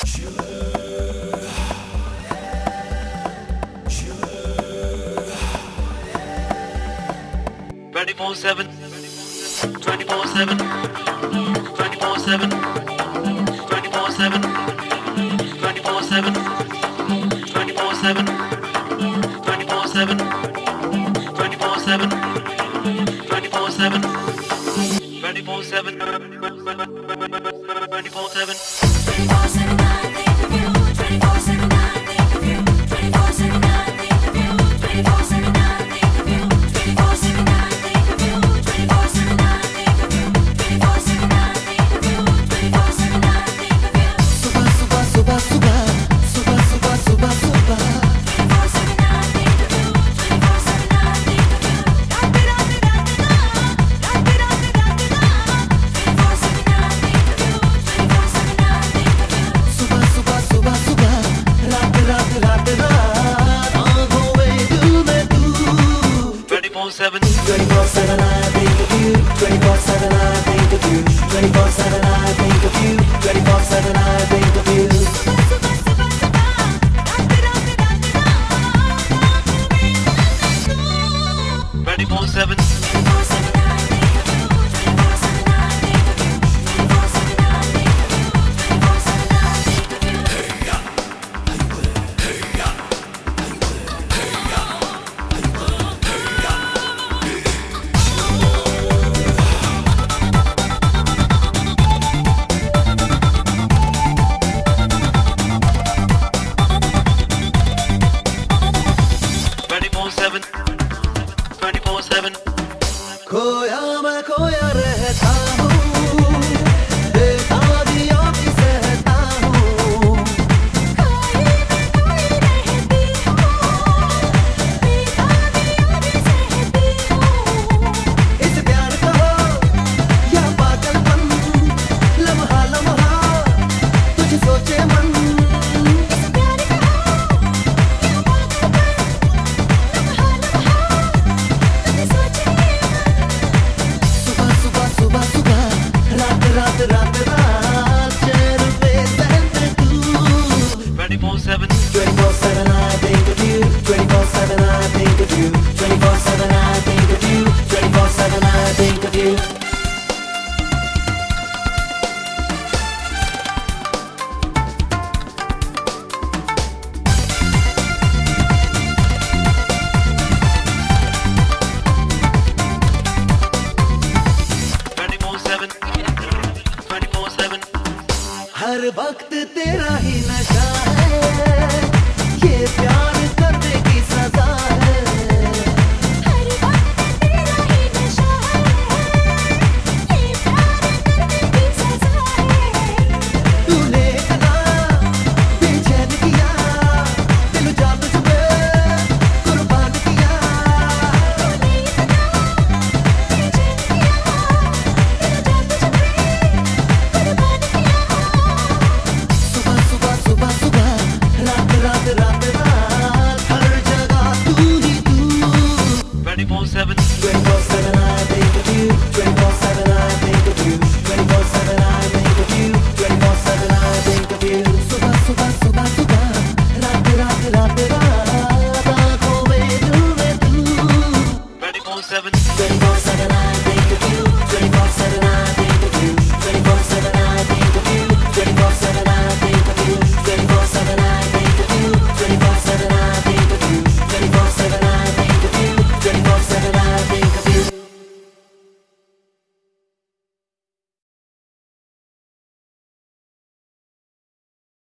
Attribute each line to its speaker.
Speaker 1: 24/7, 24/7, 24/7, 24/7, 24/7, 24/7, 24/7, 24/7, 24/7, 24/7, 24/7.
Speaker 2: खोया मैं खोया रहता हूँ, बेताबियों की सहता हूँ। खोई मैं खोई रहती हूँ, बेताबियों की सहती हूँ। इस प्यार को या पागलपन, लम्हा लम्हा तुझ सोचे मन। इस प्यार को या पागलपन, लम्हा लम्हा तुझ सोचे मन। रात रात रात चैन पे सहते तू।
Speaker 1: 24/7,
Speaker 2: 24/7 I think of you, 24/7 I think of you, 24/7 I think of you, 24/7 I think of you. हर वक्त तेरा ही नशा है ये प्यार।